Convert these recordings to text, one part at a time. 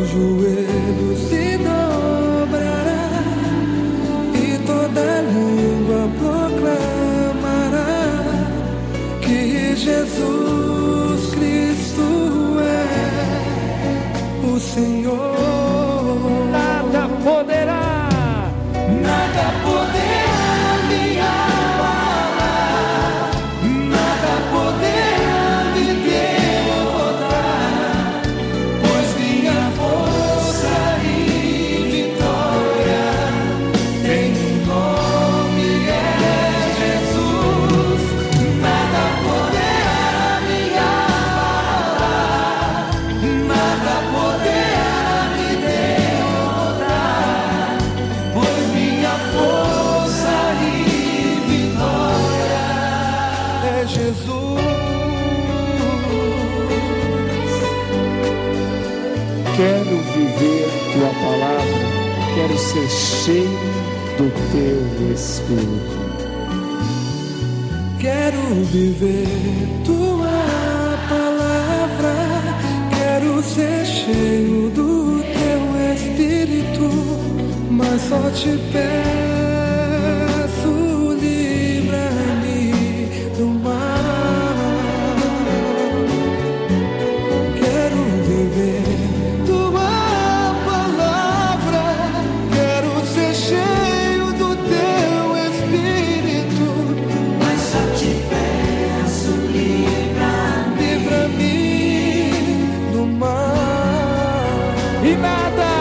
joelho se dobrará e toda língua proclamará que Jesus Cristo é o Senhor. Nada poderá me abalar, nada poderá me derrotar, pois minha força e vitória em nome é Jesus. Nada poderá me abalar, nada poderá me derrotar, pois minha força e vitória É Jesus. Quero viver tua palavra, quero ser cheio do teu Espírito. Quero viver tua palavra, quero ser cheio do teu Espírito, mas só te peço, livra-me do mal. Quero viver tua palavra, quero ser cheio do teu Espírito, mas só te peço, livra-me do mal. E nada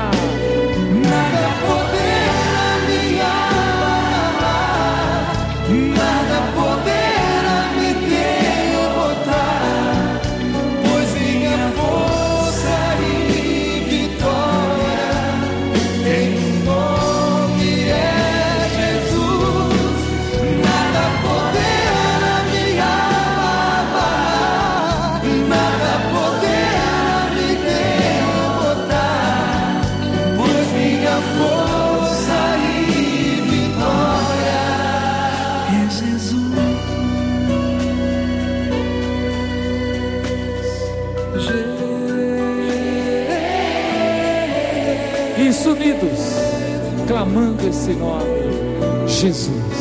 poderá me abalar, nada poderá me derrotar, pois minha força e vitória em nome é Jesus. Nada poderá me abalar, nada poderá me derrotar, pois minha força e vitória é Jesus. Isso, unidos, clamando esse nome, Jesus.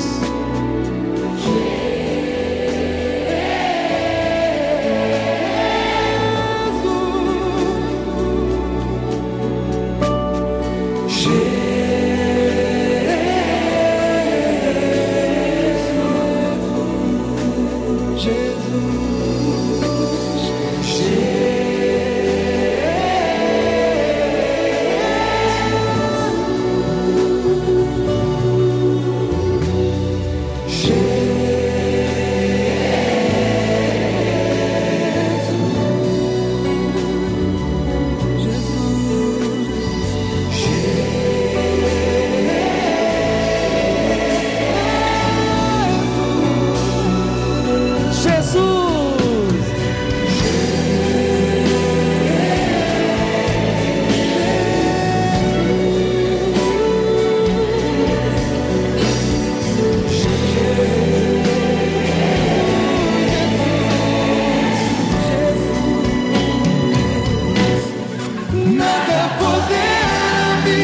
Nada poderá me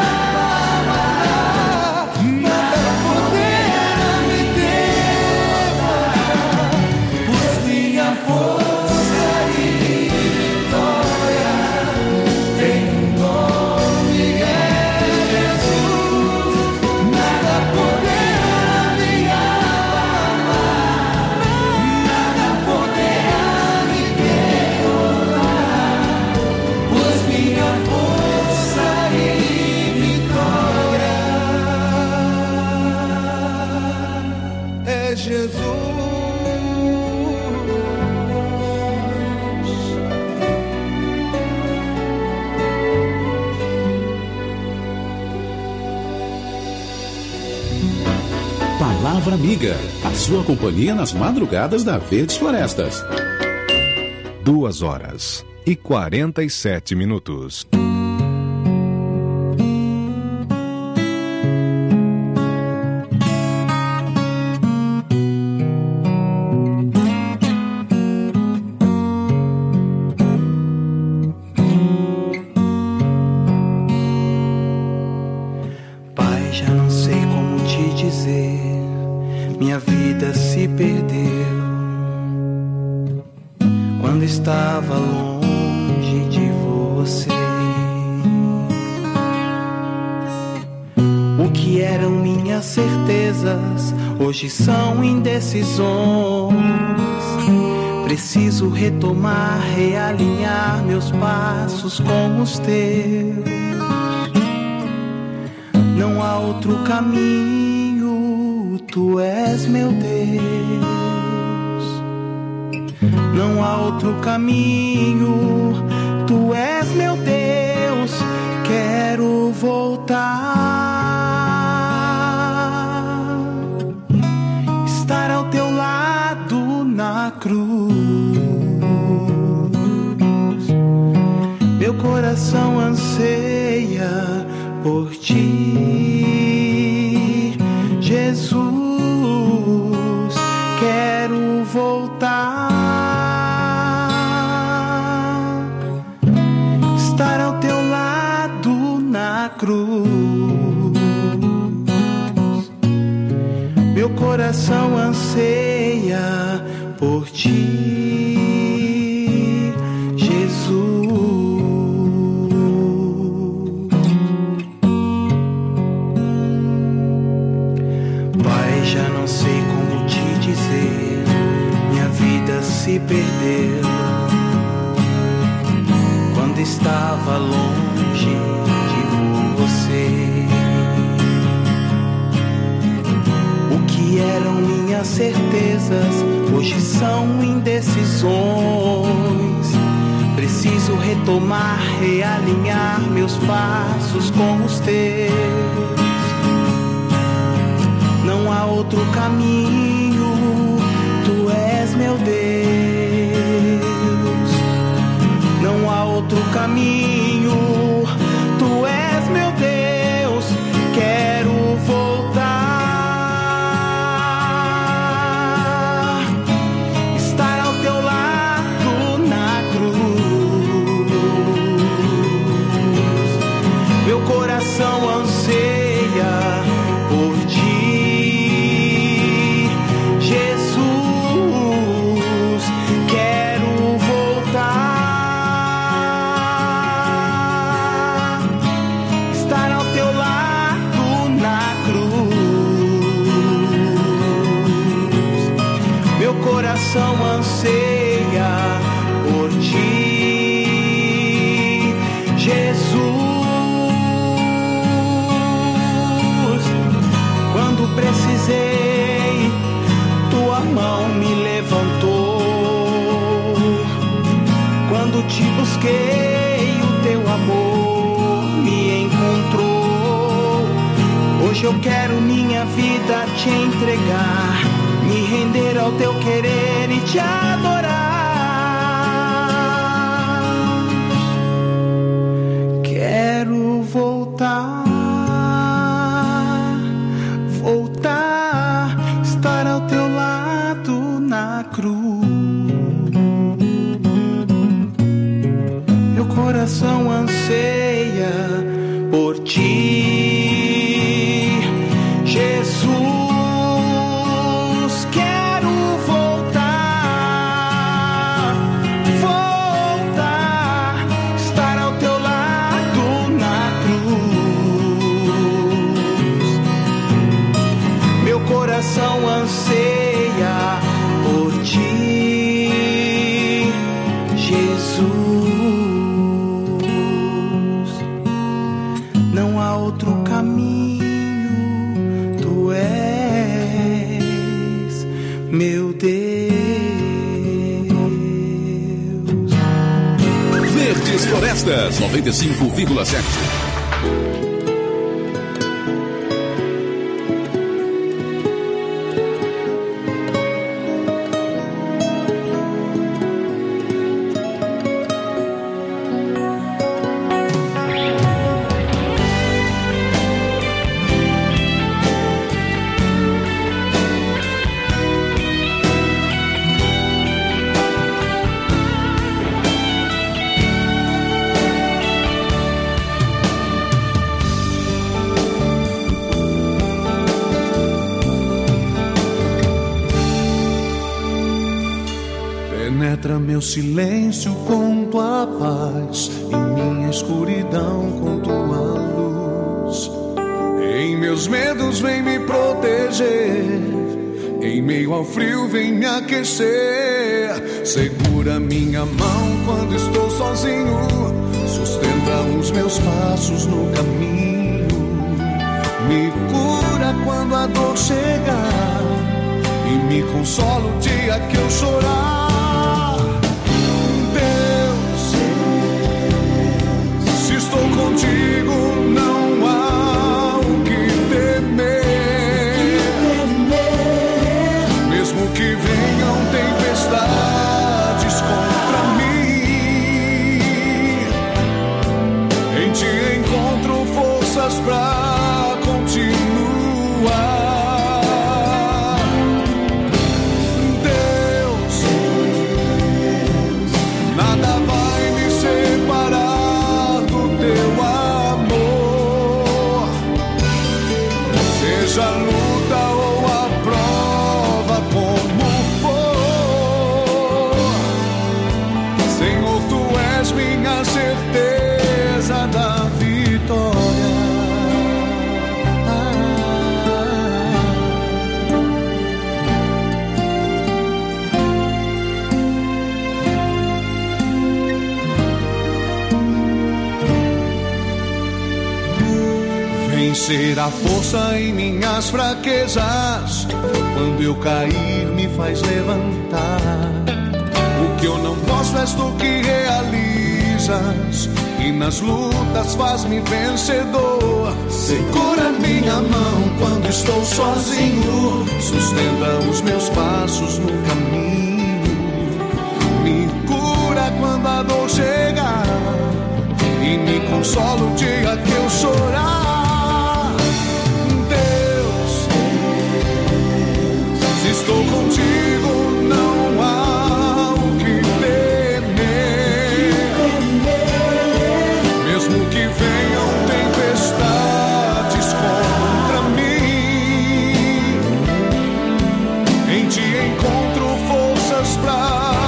abalar, nada poderá me derrotar, pois minha força e vitória em nome é Jesus. Nada poderá me abalar, nada poderá me derrotar, pois minha força e vitória é Jesus. Palavra Amiga, a sua companhia nas madrugadas da Verdes Florestas. 2h47. quando estava longe de você. O que eram minhas certezas hoje são indecisões. Preciso retomar, realinhar meus passos com os teus. Não há outro caminho, tu és meu Deus. Não há outro caminho, tu és meu Deus. Quero voltar, estar ao teu lado na cruz. Meu coração anseia por ti, Jesus. Quero voltar, estar ao teu lado na cruz. Meu coração anseia por ti, Jesus. Pai, já não sei como te dizer, minha vida se perdeu quando estava longe de você. O que eram minhas certezas hoje são indecisões. Preciso retomar, realinhar meus passos com os teus. Não há outro caminho, tu és meu Deus. Não há outro caminho, tu és meu Deus. Quero voltar, estar ao teu lado na cruz. Meu coração anseia por ti, Jesus. Quero voltar, estar ao teu lado na cruz. Meu coração anseia por ti, Jesus. Quando precisei, tua mão me levantou. Quando te busquei, o teu amor me encontrou. Hoje eu quero minha vida te entregar, me render ao teu querer e te adorar. Quero voltar, voltar, estar ao teu lado na cruz. Meu coração anseia por ti, Jesus. Quero voltar, voltar, estar ao teu lado na cruz. Meu coração anseia por ti, Jesus. Não há outro caminho, tu és meu Deus. Verdes Florestas 95,7. meu silêncio com tua paz, em minha escuridão com tua luz. Em meus medos vem me proteger, em meio ao frio vem me aquecer. Segura minha mão quando estou sozinho, sustenta os meus passos no caminho. Me cura quando a dor chegar e me consola o dia que eu chorar. Deus, se estou contigo não há o que temer. Mesmo que venham tempestades contra mim, em ti encontro forças pra continuar. Seja a luta ou a prova como for, Senhor, tu és minha certeza da vitória. Vencer a força em minhas fraquezas, quando eu cair me faz levantar. O que eu não posso és tu que realizas, e nas lutas faz-me vencedor. Segura minha mão quando estou sozinho, sustenta os meus passos no caminho. Me cura quando a dor chegar e me consola o dia que eu chorar. Estou contigo, não há o que temer. Mesmo que venham tempestades contra mim, em ti encontro forças pra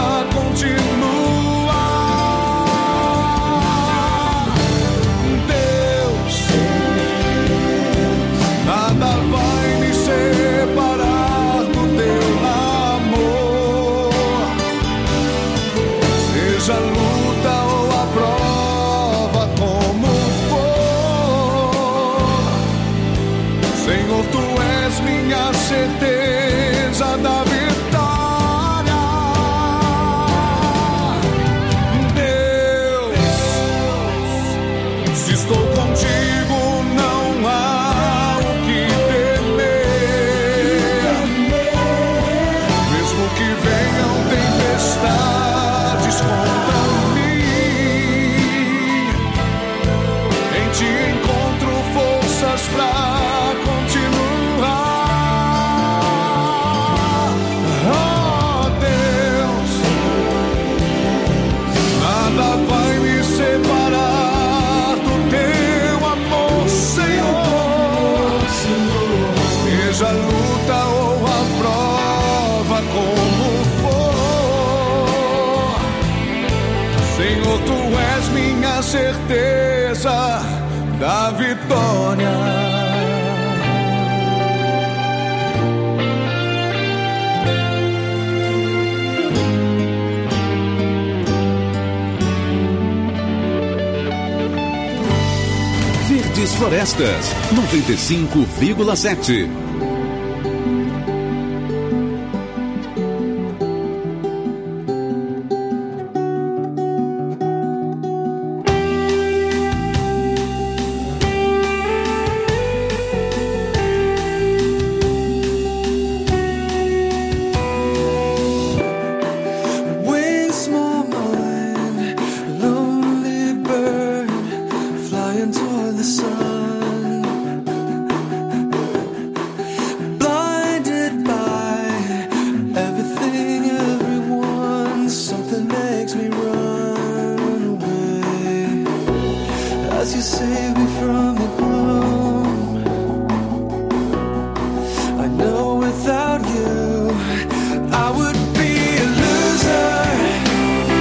continuar. Deus, nada vai me separar. Seja a luta ou a prova como for, Senhor, tu és minha certeza da vitória. Deus, se estou contigo não há o que temer. Mesmo que venham tempestades contra mim, em ti encontro forças pra continuar. Oh Deus, nada vai me separar do teu amor, Senhor. Seja a luta ou a prova como for, Senhor, tu és minha certeza da vitória. Verdes Florestas, 95,7. Toward the sun, save me from the ground. I know without you I would be a loser.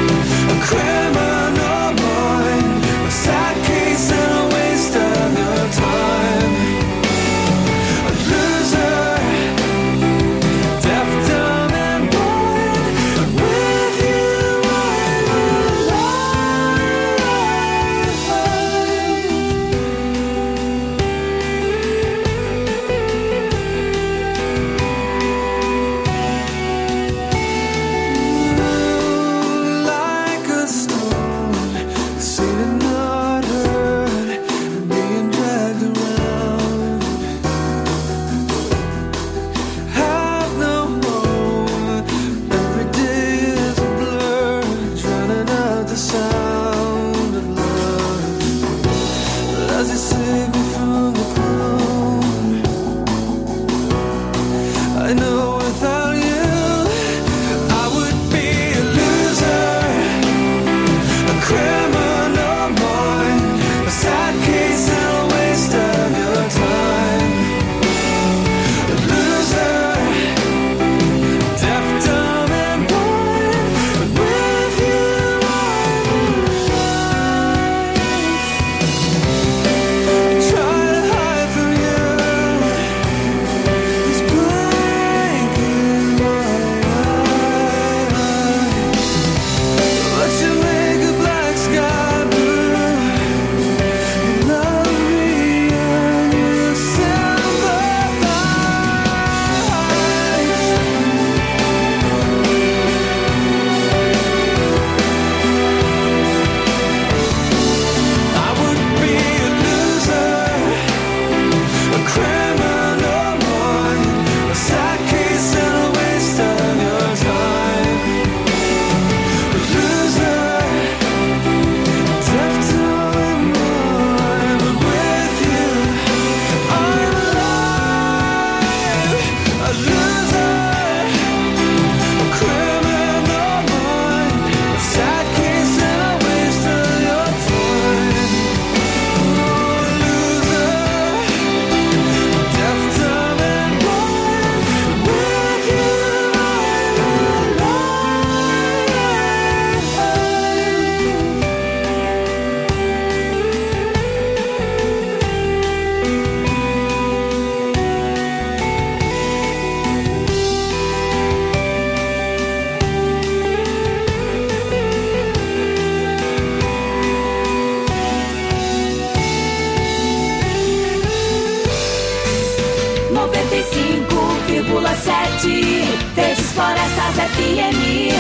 FM.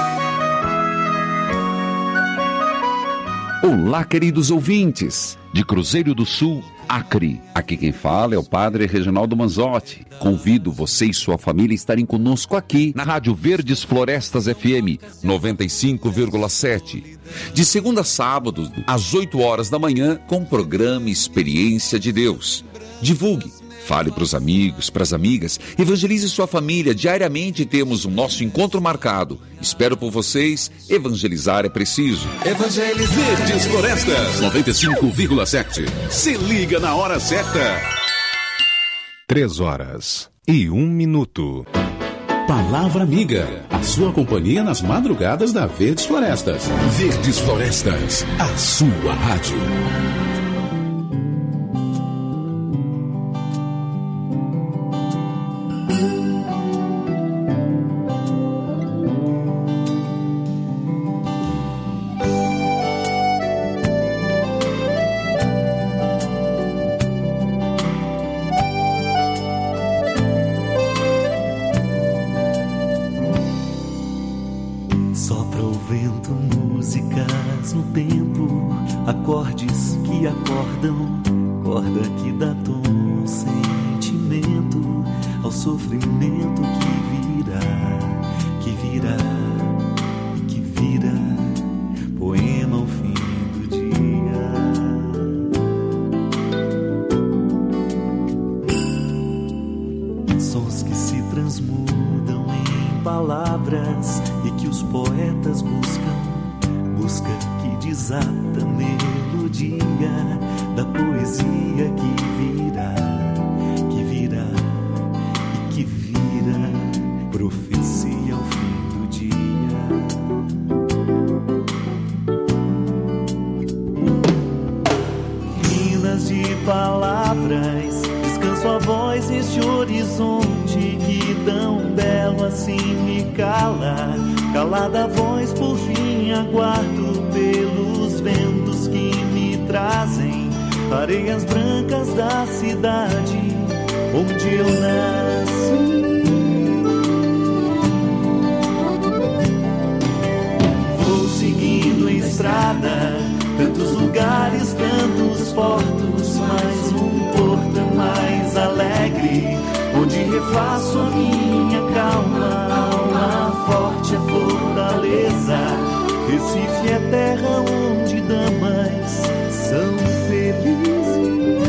Olá, queridos ouvintes, de Cruzeiro do Sul, Acre. Aqui quem fala é o Padre Reginaldo Manzotti. Convido você e sua família a estarem conosco aqui na Rádio Verdes Florestas FM 95,7. De segunda a sábado, às 8 horas da manhã, com o programa Experiência de Deus. Divulgue. Fale para os amigos, para as amigas, evangelize sua família. Diariamente temos o nosso encontro marcado. Espero por vocês. Evangelizar é preciso. Evangelize Verdes Florestas 95,7. Se liga na hora certa. 3h01. Palavra Amiga, a sua companhia nas madrugadas da Verdes Florestas. Verdes Florestas, a sua rádio. Calada a voz, por fim aguardo pelos ventos que me trazem areias brancas da cidade onde eu nasci. Vou seguindo a estrada, tantos lugares, tantos portos, mais um porto mais alegre, onde refaço a minha calma. Forte é fortaleza, Recife é terra onde damas são felizes.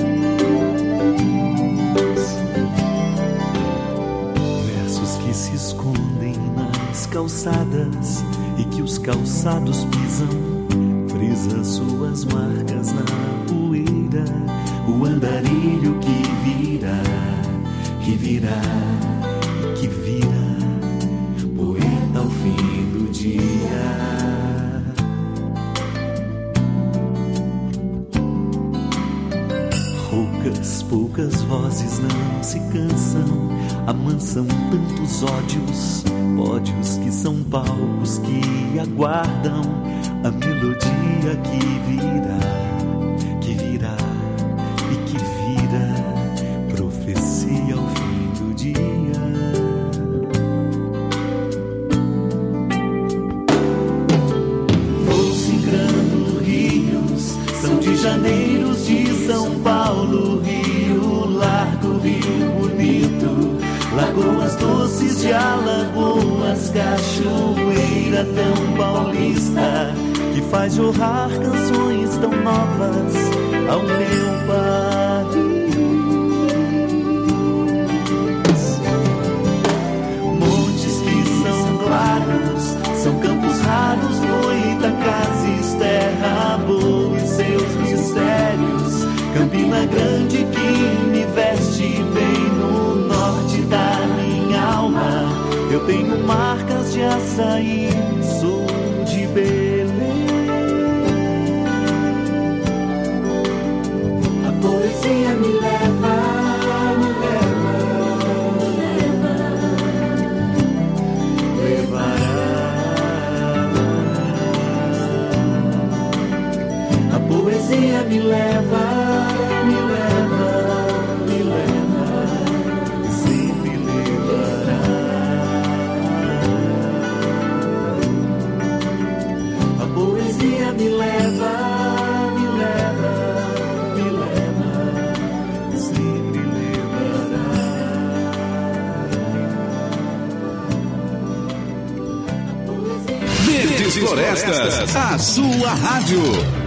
Versos que se escondem nas calçadas e que os calçados pisam, frisa suas marcas na poeira, o andarilho que virá, que virá, que virá. Ao fim do dia, poucas vozes não se cansam, amansam tantos ódios, ódios que são palcos que aguardam a melodia que virá e que vira, profecia ao fim do dia. Janeiros de São Paulo, Rio Largo, Rio Bonito, lagoas doces de Alagoas, cachoeira tão paulista, que faz jorrar canções tão novas ao meu país. Montes que são claros, são campos raros, Goitacazes, terra boa e seus mistérios, Campina Grande que me veste bem no norte da minha alma. Eu tenho marcas de açaí, sou de Belém. A poesia me leva, levará. A poesia me leva, sempre levará. me leva, me leva, me leva, sempre levará. Verdes Florestas, a sua rádio.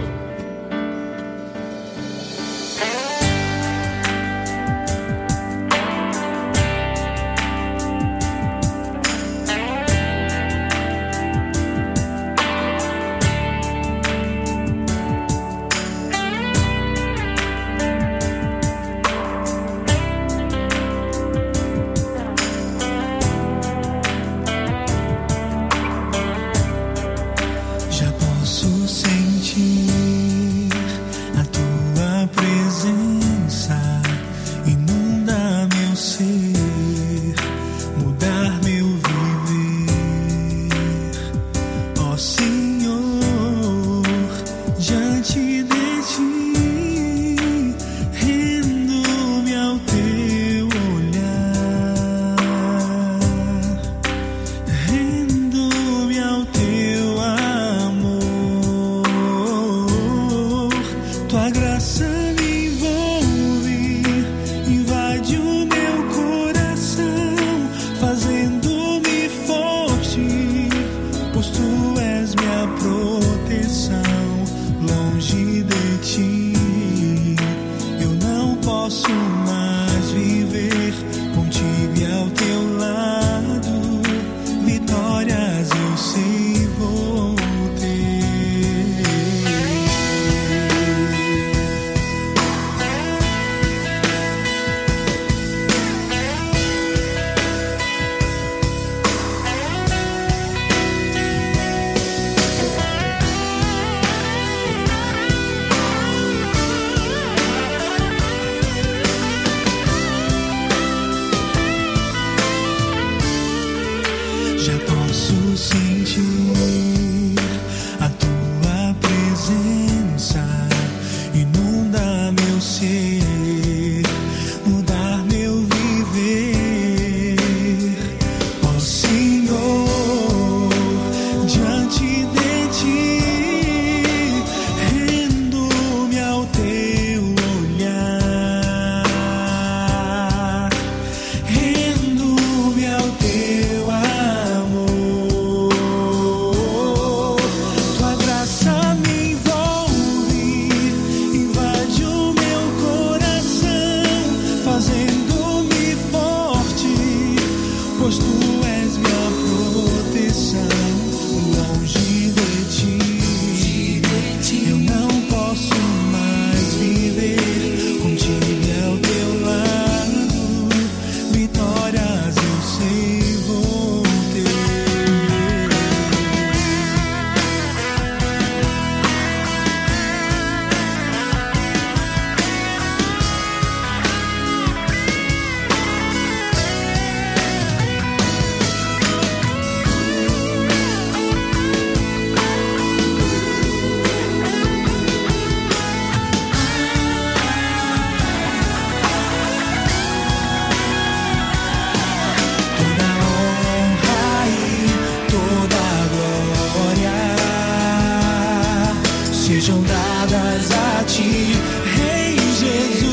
sejam dadas a ti, Rei Jesus.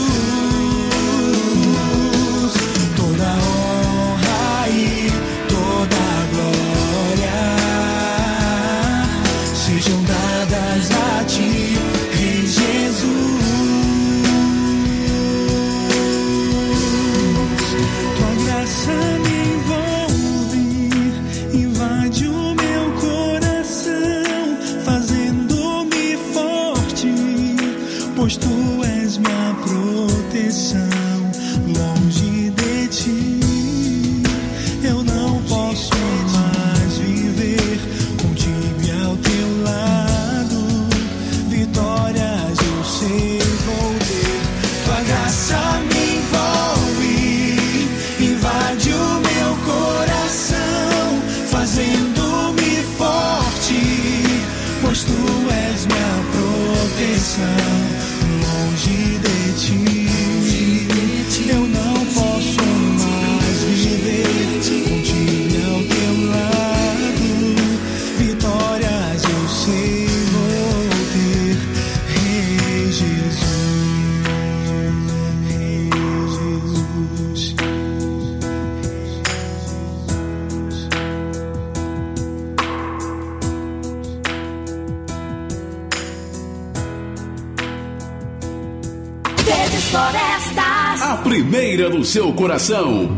Toda honra e toda glória sejam dadas a ti, Rei Jesus. Tua graça me envolve, invade o meu coração, fazendo-me forte, pois tu és minha proteção. Longe de ti eu não posso mais viver, contigo e ao teu lado vitórias eu sei vou ter. Tua graça me envolve, invade o meu coração, fazendo-me forte, pois tu és minha proteção. Longe de ti Verdes Florestas. A primeira do seu coração.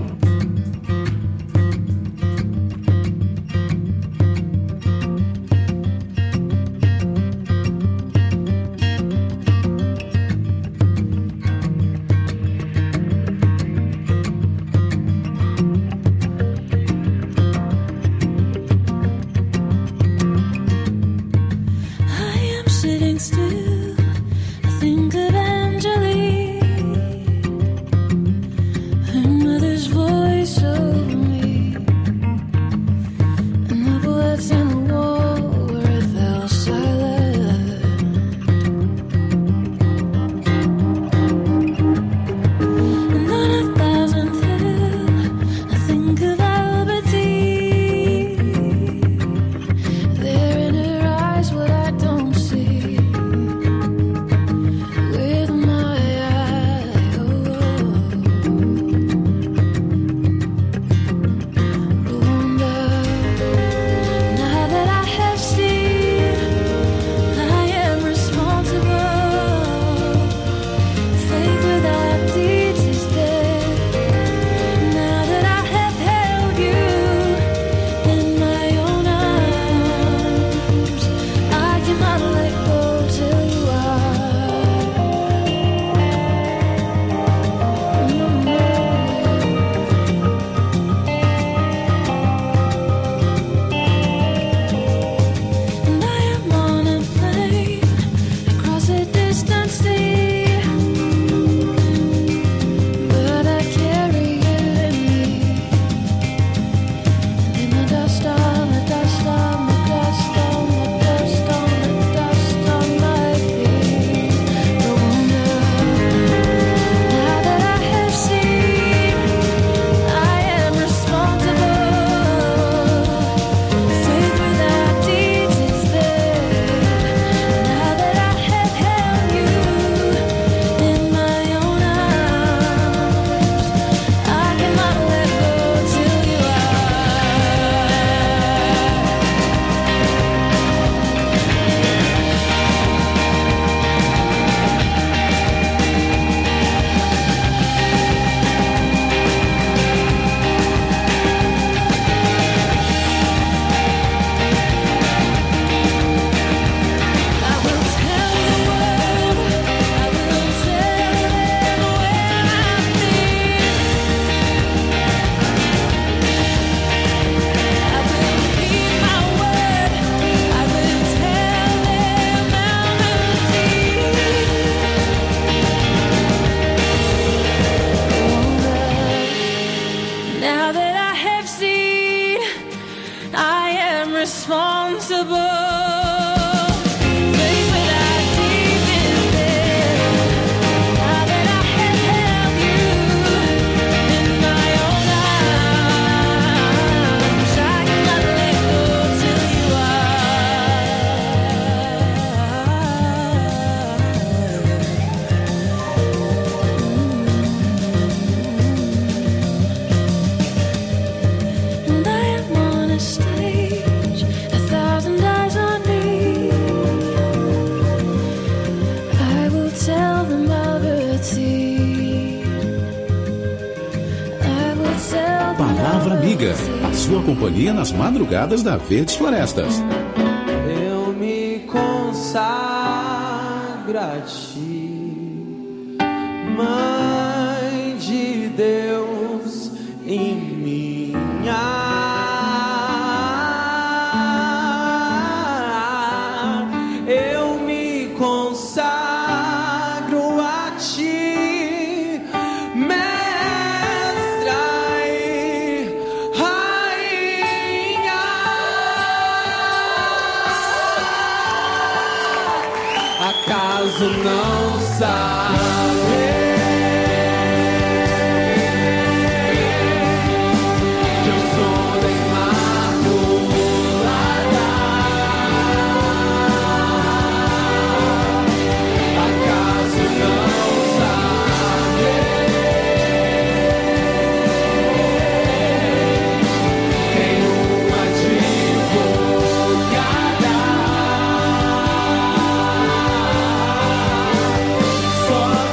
Palavra Amiga, a sua companhia nas madrugadas da Verdes Florestas. Eu me consagro a ti, Mãe de Deus em minha. Eu me consagro a ti, mestra e rainha. Acaso não sabe? Só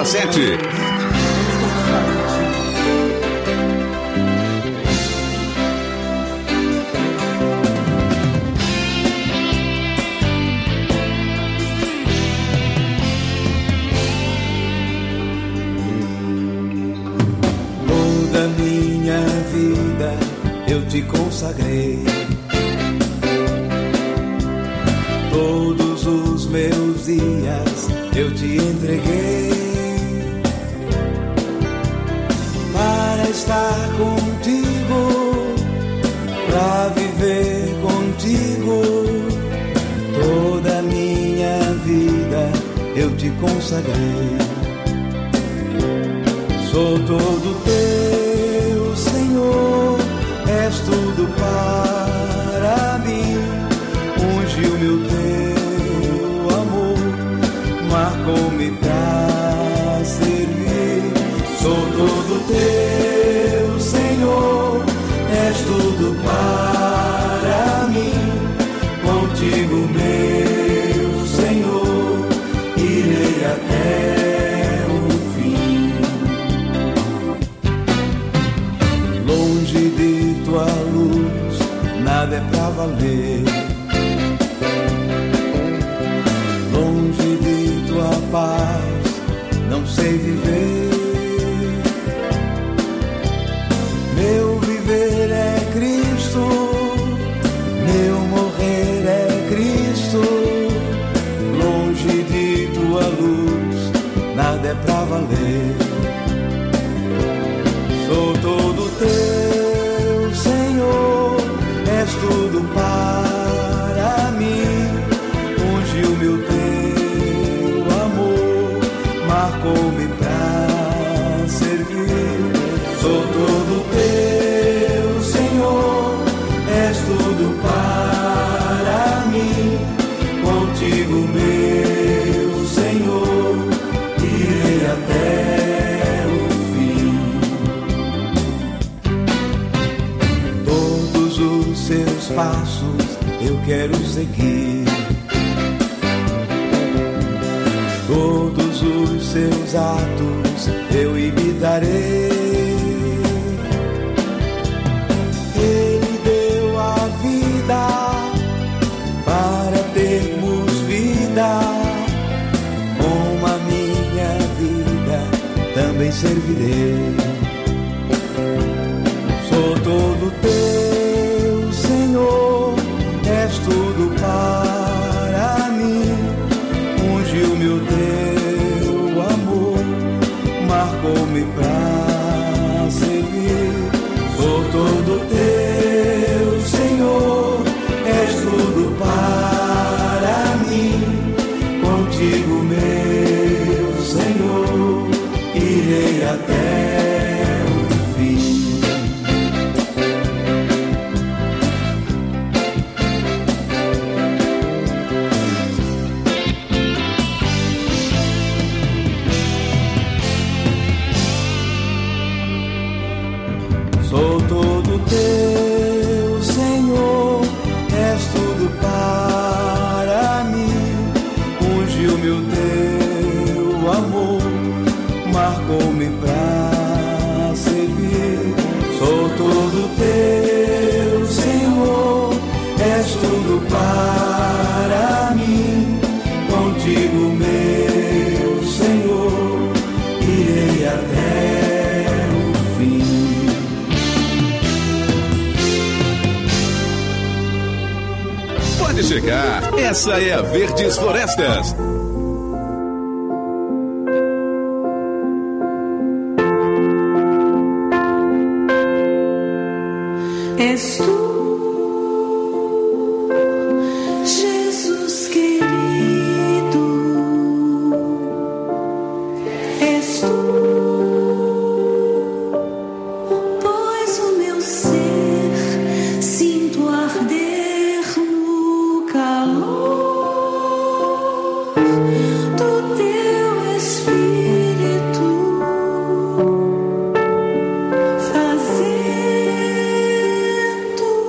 101,7. Toda minha vida eu te consagrei. Todos os meus dias eu te entreguei para estar contigo, para viver contigo. Toda minha vida eu te consagrei. Sou todo teu, Senhor, és tudo para mim. Unge o meu teu amor, marcou-me pra servir. Sou todo teu, Senhor, és tudo para mim. Contigo, meu Senhor, irei até o fim. Longe de tua luz, nada é pra valer. Longe de tua paz, não sei viver. Meu viver é Cristo, meu morrer é Cristo. Longe de tua luz, nada é pra valer. Sou todo teu, Senhor, és tudo para mim. Unge o meu teu amor, marcou-me pra servir. Sou todo teu, Senhor, és tudo para mim. Contigo, meu Senhor, irei até o fim. Todos os seus passos eu quero seguir. Todos os seus atos eu imitarei. Ele deu a vida para termos vida. Com a minha vida também servirei. Sou todo teu, Senhor, és tudo para mim. Unge o meu teu amor, marcou-me pra servir. Sou todo teu, Senhor, és tudo para mim. Contigo, meu Senhor, irei até o fim. Sou todo teu, Senhor, és tudo para mim. Unge o meu teu amor, marcou-me pra servir. Sou todo teu, Senhor, és tudo para mim. Contigo, meu Senhor, irei até o fim. Pode chegar, essa é a Verdes Florestas. És tu, Jesus querido, és tu, pois o meu ser sinto arder no calor do teu Espírito, fazendo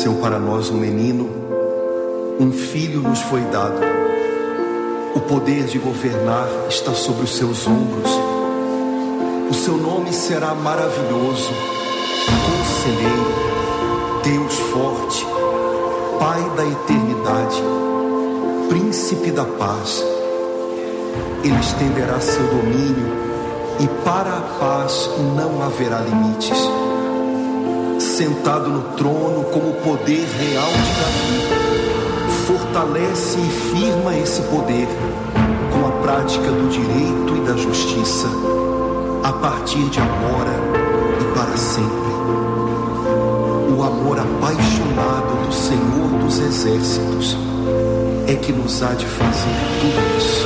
nasceu para nós um menino, um filho nos foi dado. O poder de governar está sobre os seus ombros. O seu nome será maravilhoso, Conselheiro, Deus forte, Pai da eternidade, Príncipe da paz. Ele estenderá seu domínio e para a paz não haverá limites. Sentado no trono como o poder real de Davi, fortalece e firma esse poder com a prática do direito e da justiça, a partir de agora e para sempre. O amor apaixonado do Senhor dos Exércitos é que nos há de fazer tudo isso.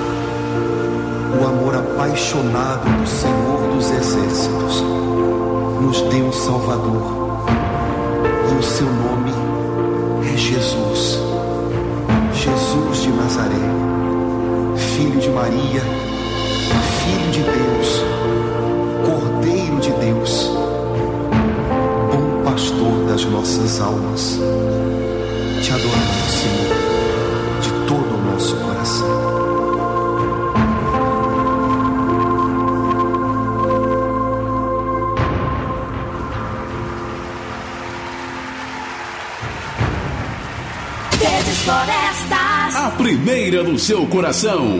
O amor apaixonado do Senhor dos Exércitos nos deu um Salvador, e o seu nome é Jesus. Jesus de Nazaré, Filho de Maria, Filho de Deus, Cordeiro de Deus, bom pastor das nossas almas. Te adoramos, Senhor, de todo o nosso coração. Florestas, a primeira do seu coração.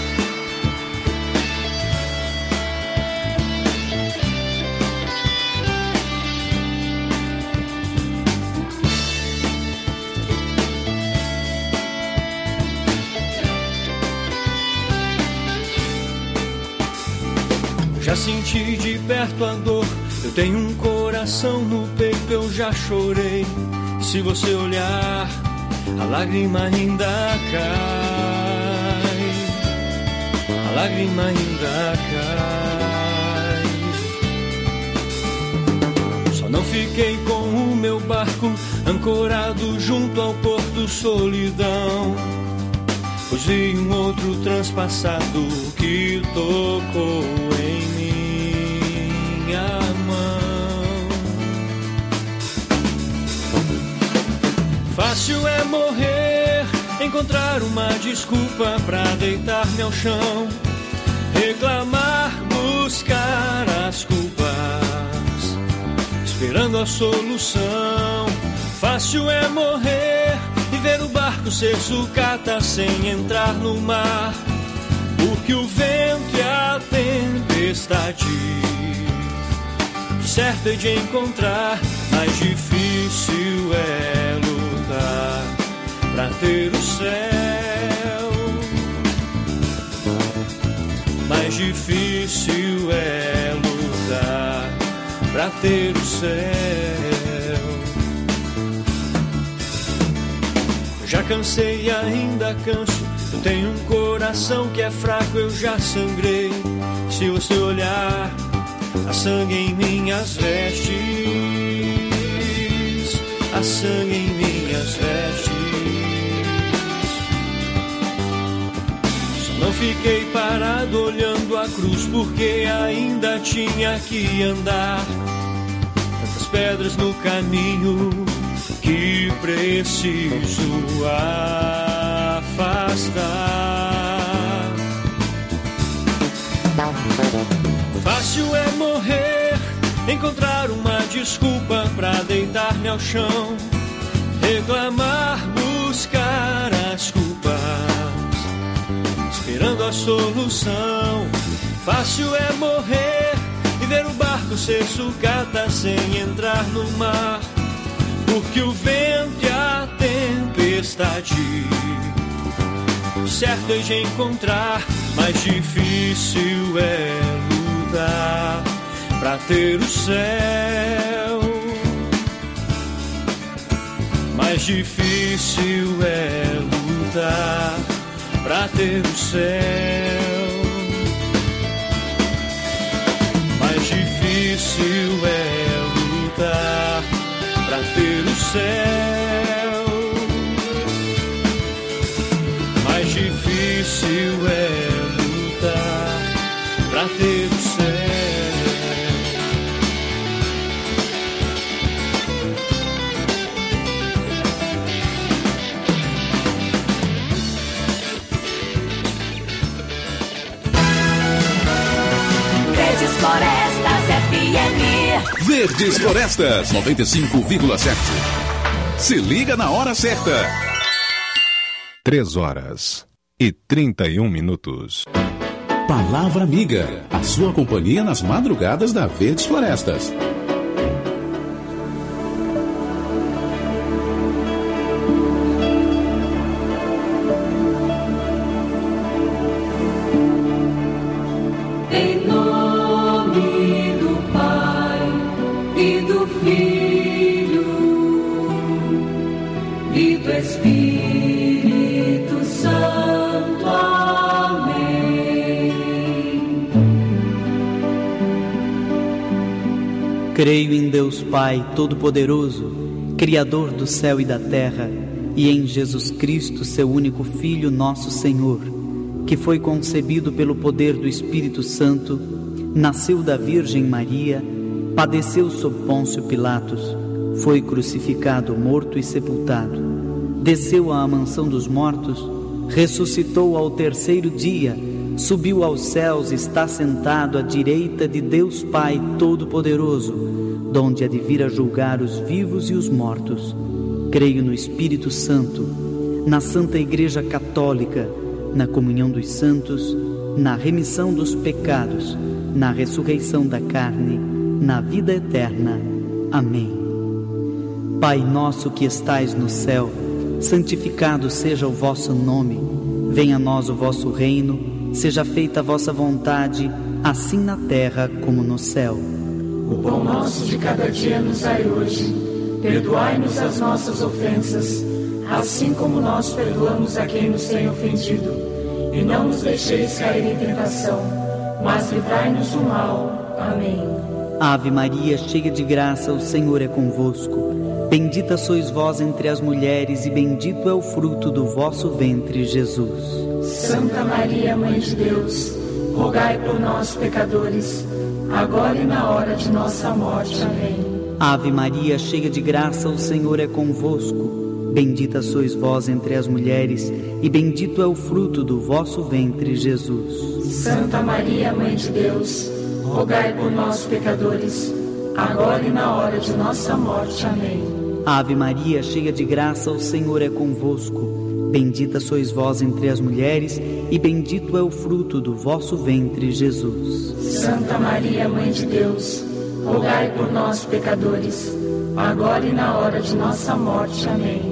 Já senti de perto a dor, eu tenho um coração no peito, eu já chorei. Se você olhar, a lágrima ainda cai, a lágrima ainda cai. Só não fiquei com o meu barco ancorado junto ao porto solidão, pois vi um outro transpassado que tocou em minha mão. Fácil é morrer, encontrar uma desculpa pra deitar-me ao chão, reclamar, buscar as culpas, esperando a solução. Fácil é morrer e ver o barco ser sucata sem entrar no mar, porque o vento e a tempestade certo é de encontrar, mais difícil é lutar pra ter o céu. Mais difícil é lutar pra ter o céu. Já cansei e ainda canso, eu tenho um coração que é fraco, eu já sangrei. Se você olhar, há sangue em minhas vestes, há sangue em minhas vestes. Só não fiquei parado olhando a cruz, porque ainda tinha que andar. Tantas pedras no caminho que preciso afastar. Fácil é morrer, encontrar uma desculpa pra deitar-me ao chão, reclamar, buscar as culpas, esperando a solução. Fácil é morrer e ver o barco ser sucata sem entrar no mar, porque o vento e a tempestade certo é de encontrar, mais difícil é lutar pra ter o céu. Mais difícil é lutar pra ter o céu. Mais difícil é lutar pra ter o céu. Mais difícil é lutar pra ter o céu. Florestas FM. Verdes Florestas 95,7. Se liga na hora certa. 3h31. Palavra Amiga, a sua companhia nas madrugadas da Verdes Florestas. Em nome do Pai e do Filho e do Espírito Santo. Amém. Creio em Deus Pai Todo-Poderoso, Criador do céu e da terra, e em Jesus Cristo, seu único Filho, nosso Senhor, que foi concebido pelo poder do Espírito Santo, nasceu da Virgem Maria, padeceu sob Pôncio Pilatos, foi crucificado, morto e sepultado, desceu à mansão dos mortos, ressuscitou ao terceiro dia, subiu aos céus e está sentado à direita de Deus Pai Todo-Poderoso, donde há de vir a julgar os vivos e os mortos. Creio no Espírito Santo, na Santa Igreja Católica, na comunhão dos santos, na remissão dos pecados, na ressurreição da carne, na vida eterna. Amém. Pai nosso que estais no céu, santificado seja o vosso nome. Venha a nós o vosso reino, seja feita a vossa vontade, assim na terra como no céu. O pão nosso de cada dia nos dai hoje. Perdoai-nos as nossas ofensas, assim como nós perdoamos a quem nos tem ofendido. E não nos deixeis cair em tentação, mas livrai-nos do mal. Amém. Ave Maria, cheia de graça, o Senhor é convosco. Bendita sois vós entre as mulheres, e bendito é o fruto do vosso ventre, Jesus. Santa Maria, Mãe de Deus, rogai por nós, pecadores, agora e na hora de nossa morte. Amém. Ave Maria, cheia de graça, o Senhor é convosco. Bendita sois vós entre as mulheres, e bendito é o fruto do vosso ventre, Jesus. Santa Maria, Mãe de Deus, rogai por nós, pecadores, agora e na hora de nossa morte. Amém. Ave Maria, cheia de graça, o Senhor é convosco. Bendita sois vós entre as mulheres, e bendito é o fruto do vosso ventre, Jesus. Santa Maria, Mãe de Deus, rogai por nós, pecadores, agora e na hora de nossa morte. Amém.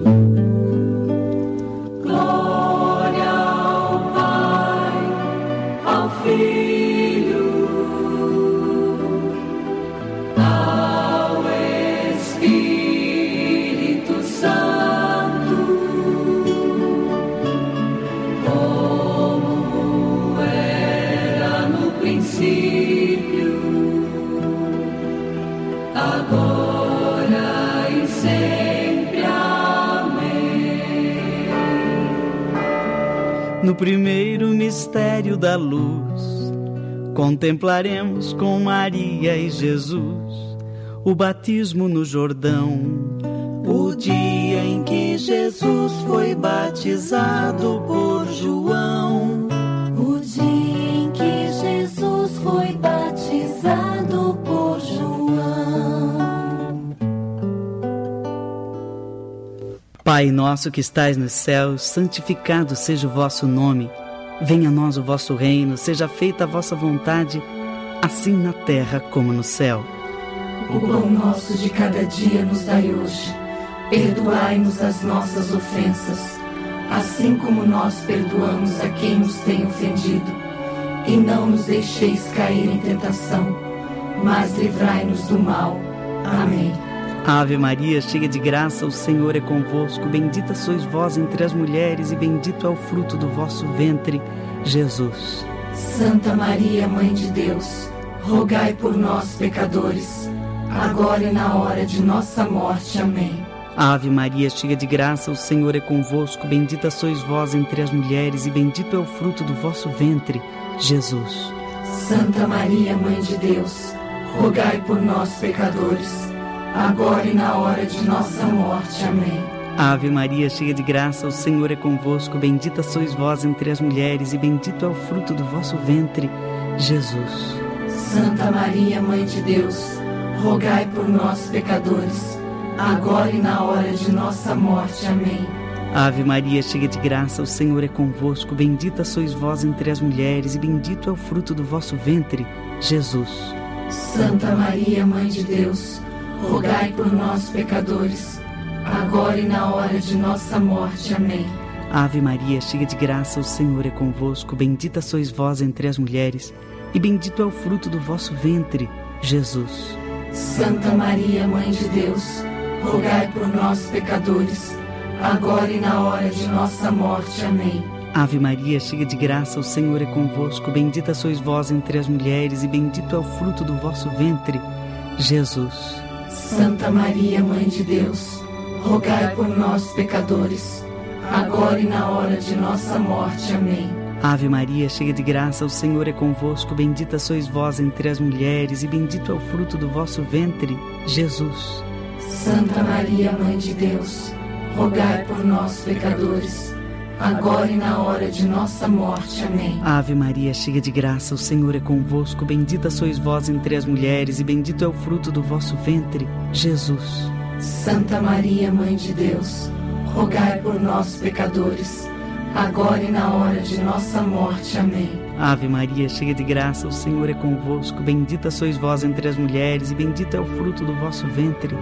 Glória ao Pai, ao Filho, ao Espírito Santo, como era no princípio, agora e sempre. Amém. No primeiro mistério da luz, contemplaremos com Maria e Jesus o batismo no Jordão, o dia em que Jesus foi batizado por João, O dia em que Jesus foi batizado por João. Pai nosso que estais nos céus, santificado seja o vosso nome. Venha a nós o vosso reino, seja feita a vossa vontade, assim na terra como no céu. O pão nosso de cada dia nos dai hoje. Perdoai-nos as nossas ofensas, assim como nós perdoamos a quem nos tem ofendido. E não nos deixeis cair em tentação, mas livrai-nos do mal. Amém. Ave Maria, cheia de graça, o Senhor é convosco. Bendita sois vós entre as mulheres, e bendito é o fruto do vosso ventre, Jesus. Santa Maria, Mãe de Deus, rogai por nós, pecadores, agora e na hora de nossa morte. Amém. Ave Maria, cheia de graça, o Senhor é convosco. Bendita sois vós entre as mulheres, e bendito é o fruto do vosso ventre, Jesus. Santa Maria, Mãe de Deus, rogai por nós, pecadores, agora e na hora de nossa morte. Amém. Ave Maria, cheia de graça, o Senhor é convosco. Bendita sois vós entre as mulheres, e bendito é o fruto do vosso ventre, Jesus. Santa Maria, Mãe de Deus, rogai por nós, pecadores, agora e na hora de nossa morte. Amém. Ave Maria, cheia de graça, o Senhor é convosco. Bendita sois vós entre as mulheres, e bendito é o fruto do vosso ventre, Jesus. Santa Maria, Mãe de Deus, rogai por nós, pecadores, agora e na hora de nossa morte. Amém. Ave Maria, cheia de graça, o Senhor é convosco. Bendita sois vós entre as mulheres, e bendito é o fruto do vosso ventre, Jesus. Santa Maria, Mãe de Deus, rogai por nós, pecadores, agora e na hora de nossa morte. Amém. Ave Maria, cheia de graça, o Senhor é convosco. Bendita sois vós entre as mulheres, e bendito é o fruto do vosso ventre, Jesus. Santa Maria, Mãe de Deus, rogai por nós, pecadores, agora e na hora de nossa morte. Amém. Ave Maria, cheia de graça, o Senhor é convosco. Bendita sois vós entre as mulheres, e bendito é o fruto do vosso ventre, Jesus. Santa Maria, Mãe de Deus, rogai por nós, pecadores, agora e na hora de nossa morte. Amém. Ave Maria, cheia de graça, o Senhor é convosco. Bendita sois vós entre as mulheres, e bendito é o fruto do vosso ventre, Jesus. Santa Maria, Mãe de Deus, rogai por nós, pecadores, agora e na hora de nossa morte. Amém. Ave Maria, cheia de graça, o Senhor é convosco. Bendita sois vós entre as mulheres, e bendito é o fruto do vosso ventre,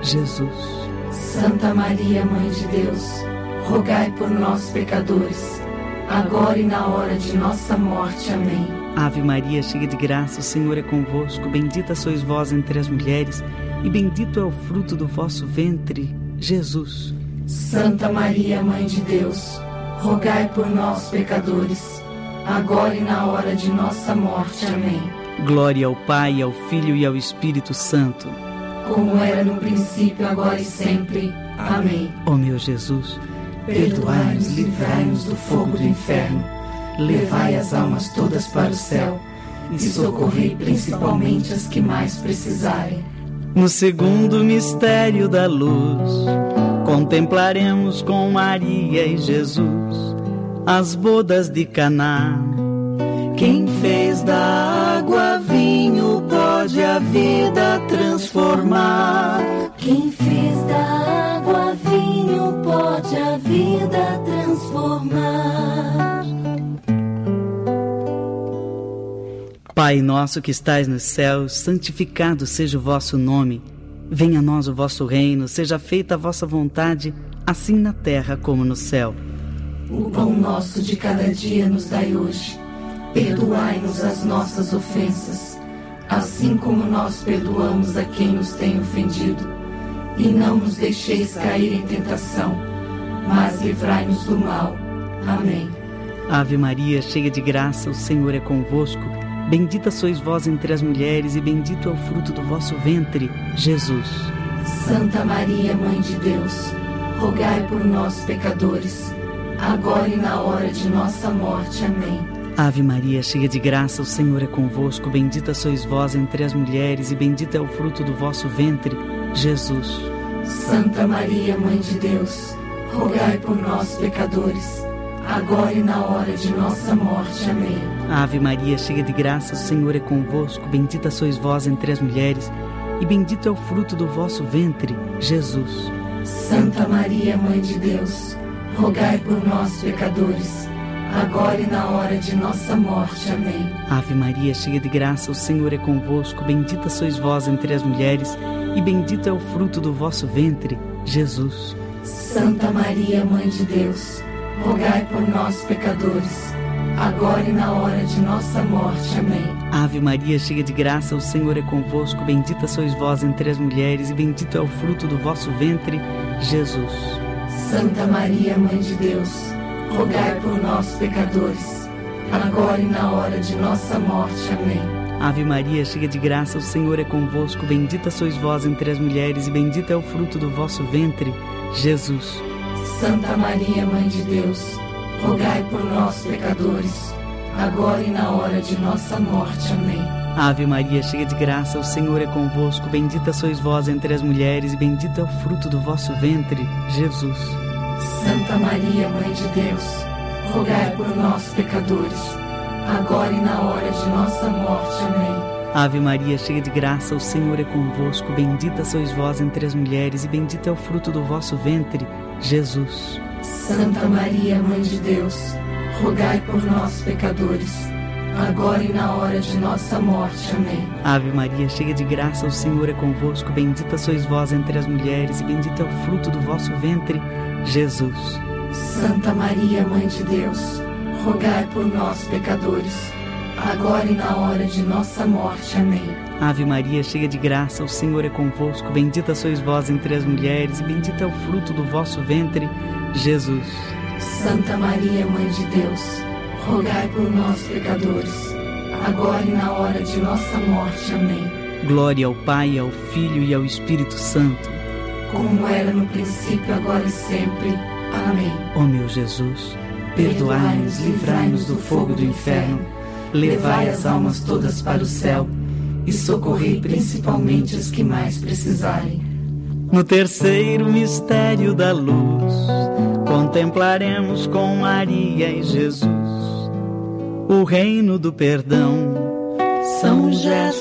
Jesus. Santa Maria, Mãe de Deus, rogai por nós, pecadores, agora e na hora de nossa morte. Amém. Ave Maria, cheia de graça, o Senhor é convosco. Bendita sois vós entre as mulheres, e bendito é o fruto do vosso ventre, Jesus. Santa Maria, Mãe de Deus, rogai por nós, pecadores, agora e na hora de nossa morte. Amém. Glória ao Pai, ao Filho e ao Espírito Santo, como era no princípio, agora e sempre. Amém. Ó meu Jesus, perdoai-nos, livrai-nos do fogo do inferno, levai as almas todas para o céu e socorrei principalmente as que mais precisarem. No segundo mistério da luz, contemplaremos com Maria e Jesus as bodas de Caná. Quem fez da água vinho pode a vida transformar. Quem fez da água vinho pode a vida transformar. Pai nosso que estais nos céus, santificado seja o vosso nome. Venha a nós o vosso reino, seja feita a vossa vontade, assim na terra como no céu. O pão nosso de cada dia nos dai hoje. Perdoai-nos as nossas ofensas, assim como nós perdoamos a quem nos tem ofendido. E não nos deixeis cair em tentação, mas livrai-nos do mal. Amém. Ave Maria, cheia de graça, o Senhor é convosco. Bendita sois vós entre as mulheres, e bendito é o fruto do vosso ventre, Jesus. Santa Maria, Mãe de Deus, rogai por nós, pecadores, agora e na hora de nossa morte. Amém. Ave Maria, cheia de graça, o Senhor é convosco. Bendita sois vós entre as mulheres, e bendito é o fruto do vosso ventre, Jesus. Santa Maria, Mãe de Deus, rogai por nós, pecadores, agora e na hora de nossa morte. Amém. Ave Maria, cheia de graça, o Senhor é convosco. Bendita sois vós entre as mulheres, e bendito é o fruto do vosso ventre, Jesus. Santa Maria, Mãe de Deus, rogai por nós, pecadores, agora e na hora de nossa morte. Amém. Ave Maria, cheia de graça, o Senhor é convosco. Bendita sois vós entre as mulheres, e bendito é o fruto do vosso ventre, Jesus. Santa Maria, Mãe de Deus, rogai por nós, pecadores, agora e na hora de nossa morte. Amém. Ave Maria, cheia de graça, o Senhor é convosco. Bendita sois vós entre as mulheres, e bendito é o fruto do vosso ventre, Jesus. Santa Maria, Mãe de Deus, rogai por nós, pecadores, agora e na hora de nossa morte. Amém. Ave Maria, cheia de graça, o Senhor é convosco. Bendita sois vós entre as mulheres, e bendito é o fruto do vosso ventre, Jesus. Santa Maria, Mãe de Deus, rogai por nós, pecadores, agora e na hora de nossa morte. Amém. Ave Maria, cheia de graça, o Senhor é convosco. Bendita sois vós entre as mulheres, e bendito é o fruto do vosso ventre, Jesus. Santa Maria, Mãe de Deus, rogai por nós, pecadores, agora e na hora de nossa morte. Amém. Ave Maria, cheia de graça, o Senhor é convosco. Bendita sois vós entre as mulheres e bendito é o fruto do vosso ventre, Jesus. Santa Maria, Mãe de Deus, rogai por nós, pecadores, agora e na hora de nossa morte. Amém. Ave Maria, cheia de graça, o Senhor é convosco. Bendita sois vós entre as mulheres e bendito é o fruto do vosso ventre, Jesus. Santa Maria, Mãe de Deus, rogai por nós, pecadores, agora e na hora de nossa morte. Amém. Ave Maria, cheia de graça, o Senhor é convosco. Bendita sois vós entre as mulheres e bendito é o fruto do vosso ventre, Jesus. Santa Maria, Mãe de Deus, rogai por nós, pecadores, agora e na hora de nossa morte. Amém. Glória ao Pai, ao Filho e ao Espírito Santo, como era no princípio, agora e sempre. Amém. Ó meu Jesus, perdoai-nos, livrai-nos do fogo do inferno, levai as almas todas para o céu e socorrei principalmente as que mais precisarem. No terceiro mistério da luz, contemplaremos com Maria e Jesus o reino do perdão. São José